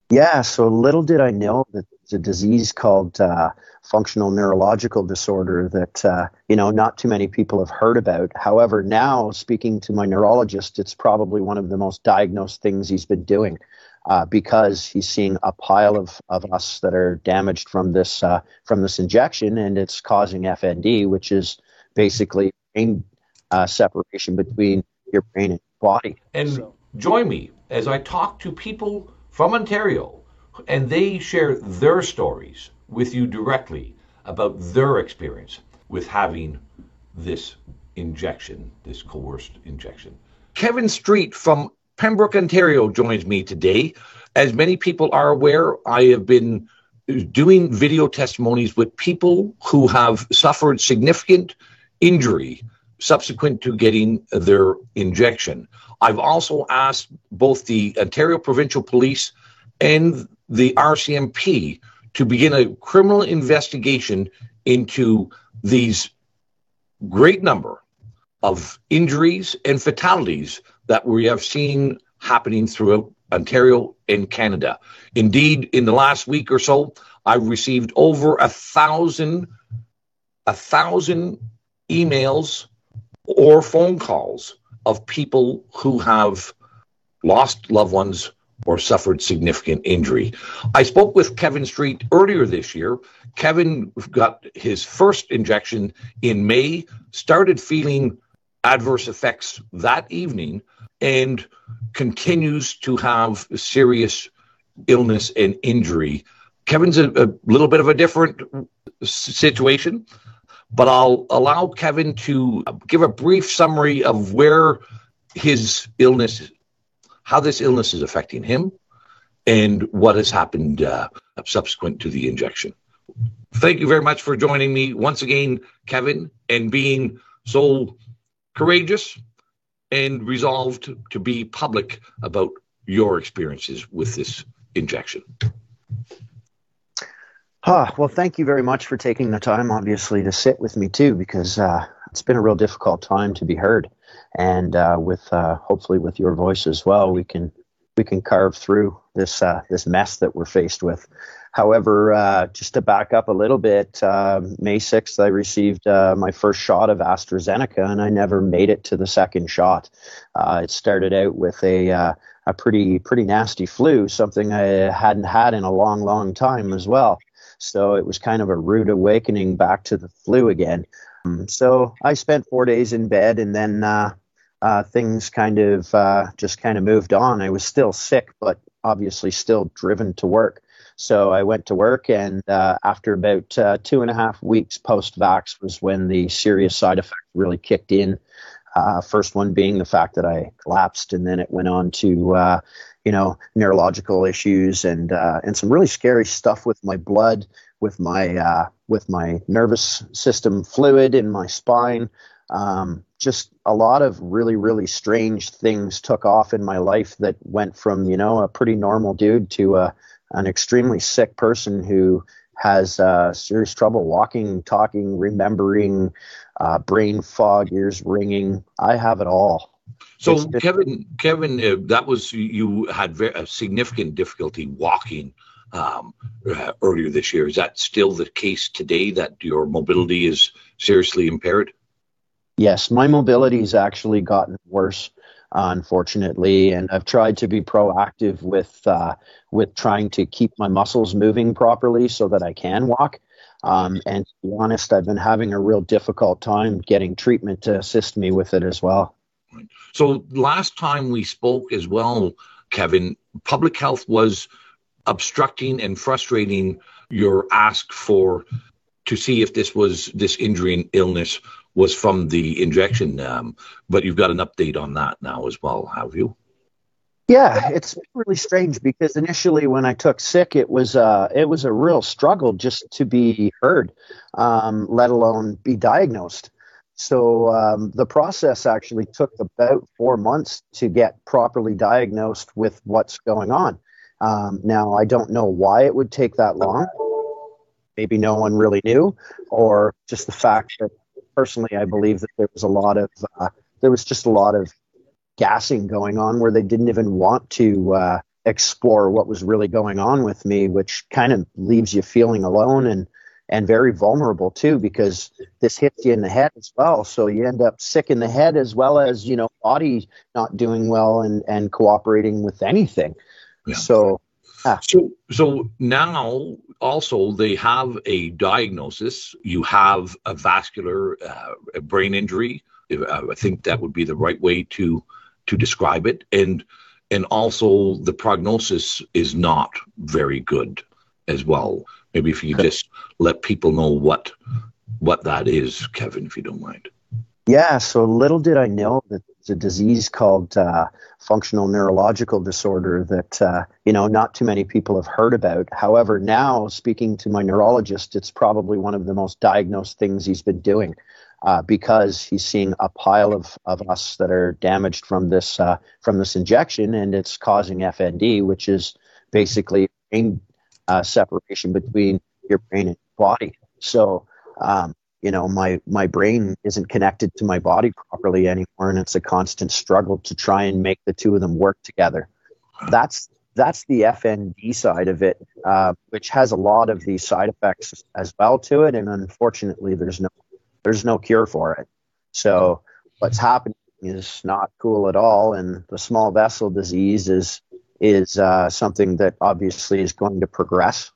Yeah, so little did I know that it's a disease called functional neurological disorder that not too many people have heard about. However, now speaking to my neurologist, it's probably one of the most diagnosed things he's been doing because he's seeing a pile of us that are damaged from this injection, and it's causing FND, which is basically brain separation between your brain and your body. And join me as I talk to people from Ontario and they share their stories with you directly about their experience with having this injection, this coerced injection. Kevin Street from Pembroke, Ontario joins me today. As many people are aware, I have been doing video testimonies with people who have suffered significant injury subsequent to getting their injection. I've also asked both the Ontario Provincial Police and the RCMP to begin a criminal investigation into these great number of injuries and fatalities that we have seen happening throughout Ontario and Canada. Indeed, in the last week or so, I've received over a thousand emails or phone calls of people who have lost loved ones or suffered significant injury. I spoke with Kevin Street earlier this year. Kevin got his first injection in May, started feeling adverse effects that evening, and continues to have serious illness and injury. Kevin's a little bit of a different situation, but I'll allow Kevin to give a brief summary of where his illness, how this illness is affecting him, and what has happened subsequent to the injection. Thank you very much for joining me once again, Kevin, and being so courageous and resolved to be public about your experiences with this injection. Well, thank you very much for taking the time, obviously, to sit with me too, because it's been a real difficult time to be heard. And with hopefully with your voice as well, we can carve through this mess that we're faced with. However, just to back up a little bit, May 6th, I received my first shot of AstraZeneca, and I never made it to the second shot. It started out with a pretty nasty flu, something I hadn't had in a long, long time as well. So it was kind of a rude awakening back to the flu again. So I spent 4 days in bed, and then things kind of just kind of moved on. I was still sick, but obviously still driven to work. So I went to work, and after about 2.5 weeks post-vax was when the serious side effects really kicked in. First one being the fact that I collapsed, and then it went on to neurological issues and some really scary stuff with my blood, with my nervous system fluid in my spine. Just a lot of really, really strange things took off in my life that went from, a pretty normal dude to an extremely sick person who has serious trouble walking, talking, remembering, brain fog, ears ringing. I have it all. So, Kevin, that was, you had a significant difficulty walking earlier this year. Is that still the case today, that your mobility is seriously impaired? Yes, my mobility has actually gotten worse, unfortunately, and I've tried to be proactive with trying to keep my muscles moving properly so that I can walk. And to be honest, I've been having a real difficult time getting treatment to assist me with it as well. So last time we spoke as well, Kevin, public health was obstructing and frustrating your ask to see if this injury and illness was from the injection. But you've got an update on that now as well, have you? Yeah, it's really strange because initially when I took sick, it was a real struggle just to be heard, let alone be diagnosed. So the process actually took about 4 months to get properly diagnosed with what's going on. Now, I don't know why it would take that long. Maybe no one really knew, or just the fact that personally, I believe that there was just a lot of gassing going on where they didn't even want to explore what was really going on with me, which kind of leaves you feeling alone and very vulnerable too, because this hits you in the head as well. So you end up sick in the head as well as, body not doing well and cooperating with anything. Yeah. So now also they have a diagnosis. You have a vascular a brain injury. I think that would be the right way to describe it. And also the prognosis is not very good as well. Maybe if you just let people know what that is, Kevin, if you don't mind. Yeah, so little did I know that it's a disease called functional neurological disorder that, not too many people have heard about. However, now speaking to my neurologist, it's probably one of the most diagnosed things he's been doing because he's seeing a pile of us that are damaged from this injection, and it's causing FND, which is basically brain separation between your brain and your body. So, my brain isn't connected to my body properly anymore, and it's a constant struggle to try and make the two of them work together. That's the FND side of it, which has a lot of these side effects as well to it, and unfortunately, there's no cure for it. So what's happening is not cool at all, and the small vessel disease is something that obviously is going to progress.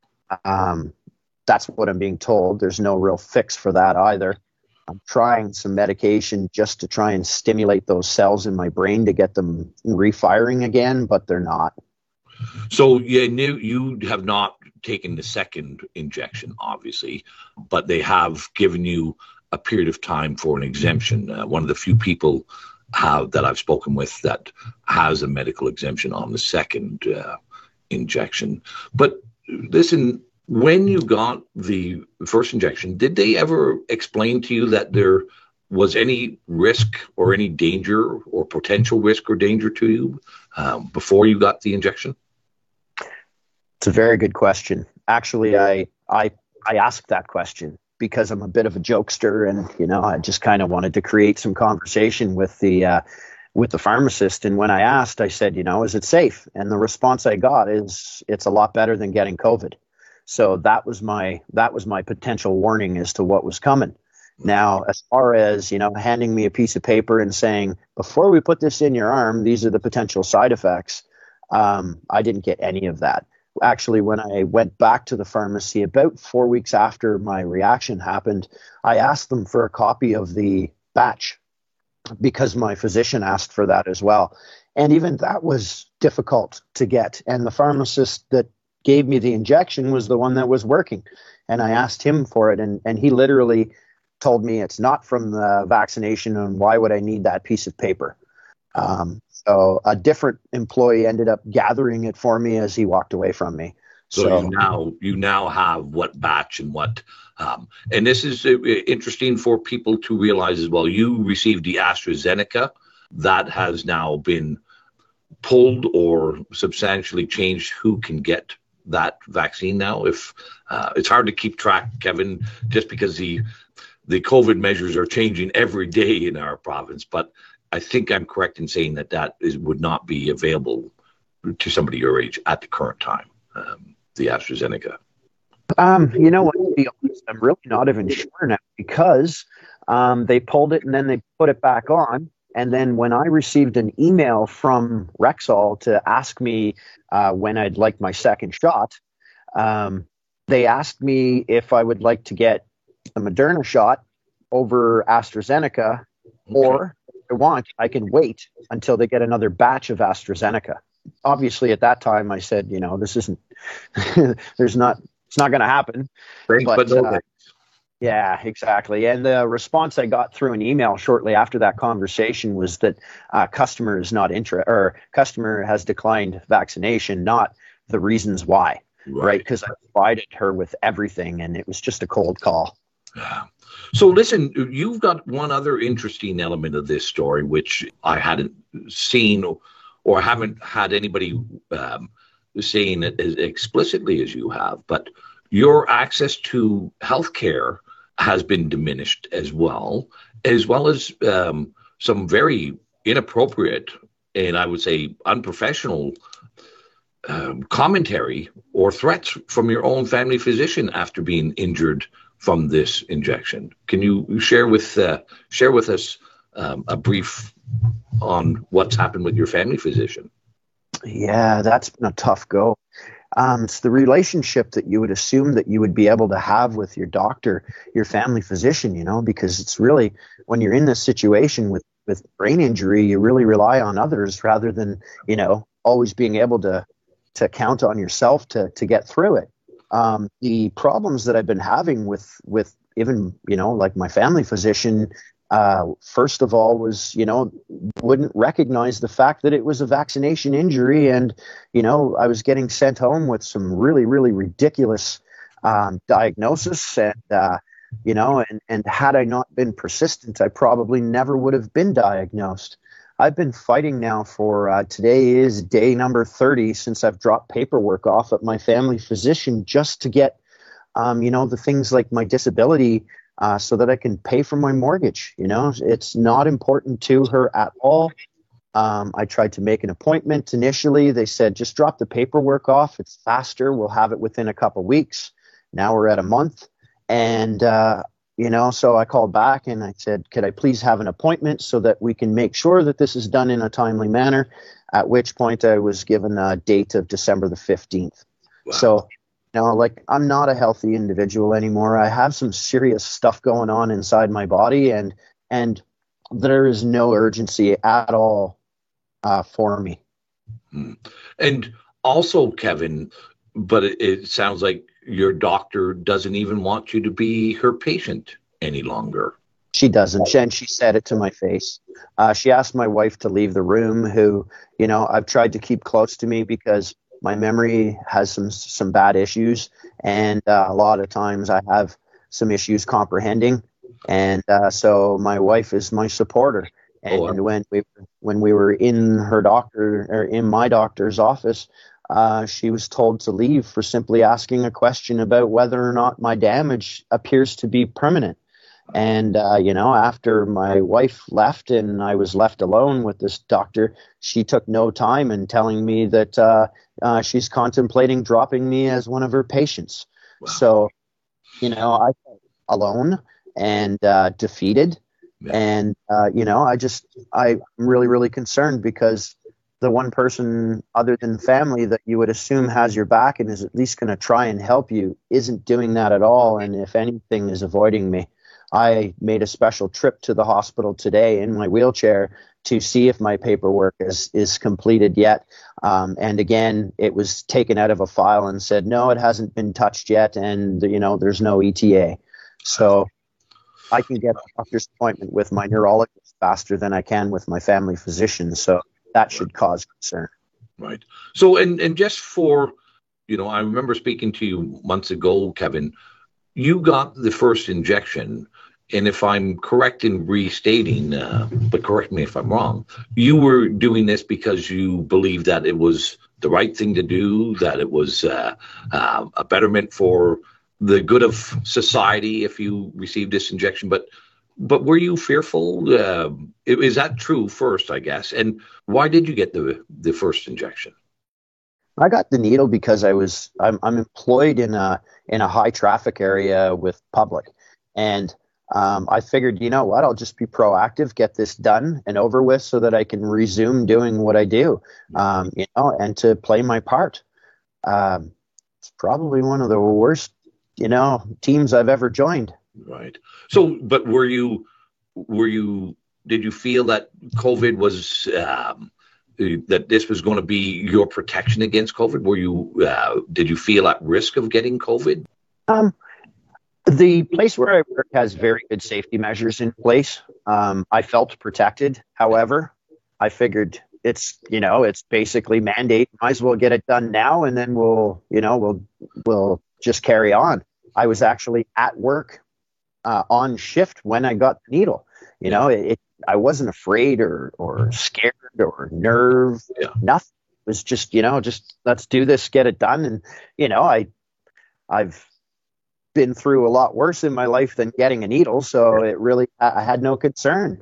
That's what I'm being told. There's no real fix for that either. I'm trying some medication just to try and stimulate those cells in my brain to get them refiring again, but they're not. So you have not taken the second injection, obviously, but they have given you a period of time for an exemption. One of the few people that I've spoken with that has a medical exemption on the second injection. But listen, when you got the first injection, did they ever explain to you that there was any risk or any danger or potential risk or danger to you before you got the injection? It's a very good question. Actually, I asked that question because I'm a bit of a jokester, and I just kind of wanted to create some conversation with the pharmacist. And when I asked, I said, is it safe? And the response I got is, it's a lot better than getting COVID. So that was my potential warning as to what was coming. Now, as far as, handing me a piece of paper and saying, before we put this in your arm, these are the potential side effects, I didn't get any of that. Actually, when I went back to the pharmacy about 4 weeks after my reaction happened, I asked them for a copy of the batch because my physician asked for that as well. And even that was difficult to get. And the pharmacist that gave me the injection was the one that was working. And I asked him for it. And he literally told me it's not from the vaccination, and why would I need that piece of paper? So a different employee ended up gathering it for me as he walked away from me. So you now have what batch and what, and this is interesting for people to realize as well. You received the AstraZeneca. That has now been pulled or substantially changed who can get that vaccine now. If it's hard to keep track, Kevin, just because the COVID measures are changing every day in our province, but I think I'm correct in saying that would not be available to somebody your age at the current time, the AstraZeneca. You know what, to be honest, I'm really not even sure now because they pulled it and then they put it back on. And then when I received an email from Rexall to ask me when I'd like my second shot, they asked me if I would like to get the Moderna shot over AstraZeneca, or I can wait until they get another batch of AstraZeneca. Obviously, at that time, I said, this isn't, it's not going to happen. But yeah, exactly. And the response I got through an email shortly after that conversation was that customer has declined vaccination, not the reasons why, right? Because I provided her with everything, and it was just a cold call. Yeah. So listen, you've got one other interesting element of this story, which I hadn't seen or haven't had anybody saying it as explicitly as you have, but your access to healthcare has been diminished as well as some very inappropriate and I would say unprofessional commentary or threats from your own family physician after being injured from this injection. Can you share with us a brief on what's happened with your family physician? Yeah, that's been a tough go. It's the relationship that you would assume that you would be able to have with your doctor, your family physician, because it's really, when you're in this situation with brain injury, you really rely on others rather than, always being able to count on yourself to get through it. The problems that I've been having with even, like my family physician, first of all was, wouldn't recognize the fact that it was a vaccination injury. And, I was getting sent home with some really, really ridiculous diagnosis. And, and had I not been persistent, I probably never would have been diagnosed. I've been fighting now for, today is day number 30 since I've dropped paperwork off at my family physician just to get, the things like my disability so that I can pay for my mortgage. It's not important to her at all. I tried to make an appointment initially. They said, just drop the paperwork off. It's faster. We'll have it within a couple weeks. Now we're at a month. And, so I called back and I said, could I please have an appointment so that we can make sure that this is done in a timely manner? At which point I was given a date of December the 15th. Wow. So, I'm not a healthy individual anymore. I have some serious stuff going on inside my body, and there is no urgency at all for me. And also, Kevin, but it sounds like your doctor doesn't even want you to be her patient any longer. She doesn't. And she said it to my face. She asked my wife to leave the room, who, I've tried to keep close to me because my memory has some bad issues. And a lot of times I have some issues comprehending. And so my wife is my supporter. And when we were in her doctor, or in my doctor's office, she was told to leave for simply asking a question about whether or not my damage appears to be permanent. And, after my wife left and I was left alone with this doctor, she took no time in telling me that she's contemplating dropping me as one of her patients. Wow. So, I felt alone and defeated. Yeah. And, I'm really, really concerned because the one person other than family that you would assume has your back and is at least going to try and help you isn't doing that at all. And if anything, is avoiding me. I made a special trip to the hospital today in my wheelchair to see if my paperwork is completed yet. And again, it was taken out of a file and said, no, it hasn't been touched yet. And, there's no ETA. So I can get a doctor's appointment with my neurologist faster than I can with my family physician. So that should cause concern. Right. So, and just for, I remember speaking to you months ago, Kevin, you got the first injection. And if I'm correct in restating, but correct me if I'm wrong, you were doing this because you believed that it was the right thing to do, that it was a betterment for the good of society if you received this injection. But were you fearful? Is that true first, I guess? And why did you get the first injection? I got the needle because I'm employed in a high traffic area with public, and I figured, I'll just be proactive, get this done and over with so that I can resume doing what I do, and to play my part. It's probably one of the worst, teams I've ever joined. Right. So, but did you feel that COVID was, that this was going to be your protection against COVID? Did you feel at risk of getting COVID? The place where I work has very good safety measures in place. I felt protected. However, I figured it's basically mandate. Might as well get it done now, and then we'll just carry on. I was actually at work on shift when I got the needle. I wasn't afraid or scared or nerved. Yeah. Nothing. It was just let's do this, get it done. And I've been through a lot worse in my life than getting a needle, so I had no concern.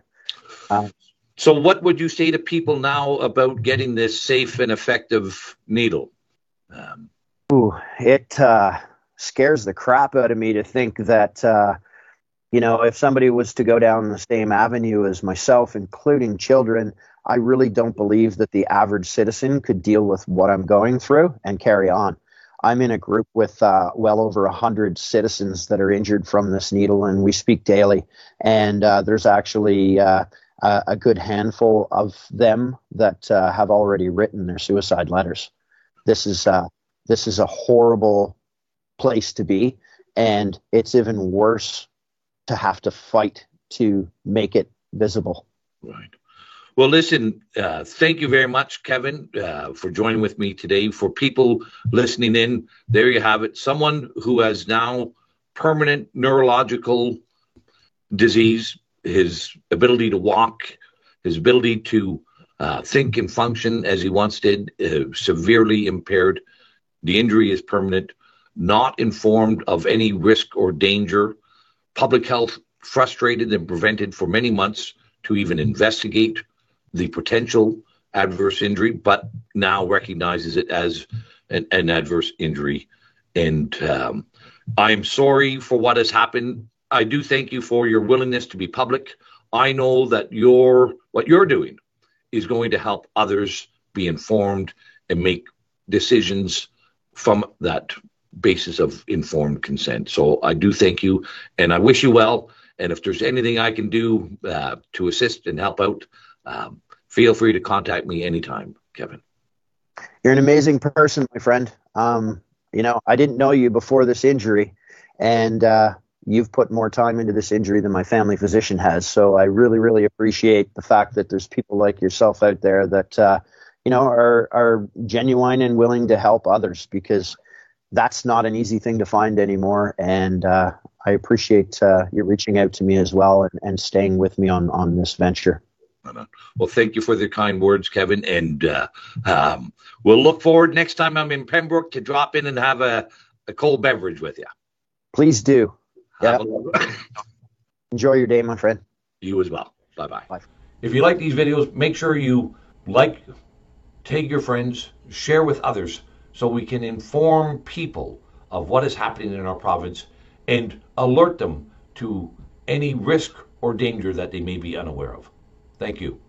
So what would you say to people now about getting this safe and effective needle? Ooh, it scares the crap out of me to think that, if somebody was to go down the same avenue as myself, including children, I really don't believe that the average citizen could deal with what I'm going through and carry on. I'm in a group with well over 100 citizens that are injured from this needle, and we speak daily. And there's actually a good handful of them that have already written their suicide letters. This is a horrible place to be, and it's even worse to have to fight to make it visible. Right. Well, listen, thank you very much, Kevin, for joining with me today. For people listening in, there you have it. Someone who has now permanent neurological disease, his ability to walk, his ability to think and function as he once did, severely impaired. The injury is permanent, not informed of any risk or danger. Public health frustrated and prevented for many months to even investigate the potential adverse injury, but now recognizes it as an adverse injury. And I'm sorry for what has happened. I do thank you for your willingness to be public. I know that what you're doing is going to help others be informed and make decisions from that basis of informed consent. So I do thank you, and I wish you well. And if there's anything I can do to assist and help out, feel free to contact me anytime, Kevin. You're an amazing person, my friend. I didn't know you before this injury, and you've put more time into this injury than my family physician has. So I really, really appreciate the fact that there's people like yourself out there that, are genuine and willing to help others, because that's not an easy thing to find anymore. And I appreciate you reaching out to me as well and staying with me on this venture. Well, thank you for the kind words, Kevin. And we'll look forward next time I'm in Pembroke to drop in and have a cold beverage with you. Please do. Yeah. Enjoy your day, my friend. You as well. Bye-bye. Bye. If you like these videos, make sure you tag your friends, share with others, so we can inform people of what is happening in our province and alert them to any risk or danger that they may be unaware of. Thank you.